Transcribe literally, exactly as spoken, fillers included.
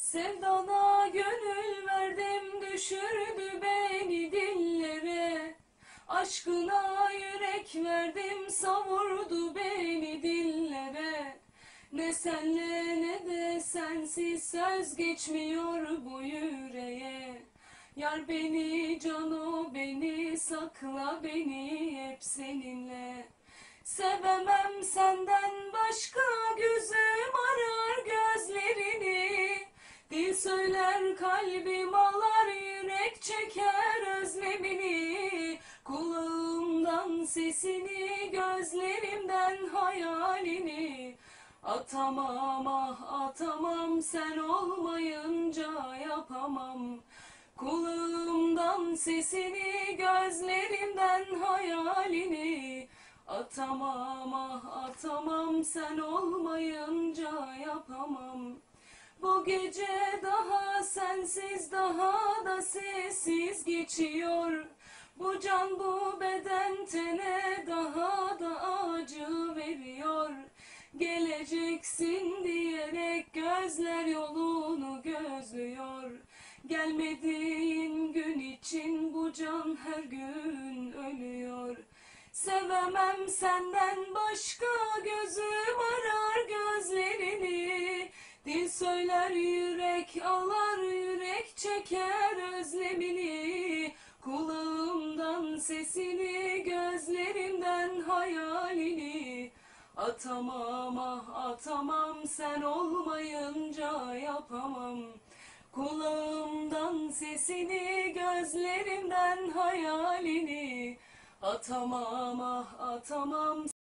Sevdana gönül verdim, düşürdü beni dillere. Aşkına yürek verdim, savurdu beni dillere. Ne senle ne de sensiz söz geçmiyor bu yüreğe. Yar beni, cano beni, sakla beni hep seninle. Sevemem senden başka, gözüm arar gözlerini. Dil söyler, kalbim ağlar, yürek çeker özlemini. Kulağımdan sesini, gözlerimden hayalini. Atamam ah atamam, sen olmayınca yapamam. Kulağımdan sesini, gözlerimden hayalini. Atamam ah atamam, sen olmayınca yapamam. Bu gece daha sensiz, daha da sessiz geçiyor. Bu can bu beden tene daha da acı veriyor. Geleceksin diyerek gözler yolunu gözlüyor. Gelmediğin gün için bu can her gün ölüyor. Sevemem senden başka, gözüm arar gözlerini. Dil söyler, yürek ağlar, yürek çeker özlemini. Kulağımdan sesini, gözlerimden hayalini. Atamam ah atamam, sen olmayınca yapamam. Kulağımdan sesini, gözlerimden hayalini. Atamam ah atamam.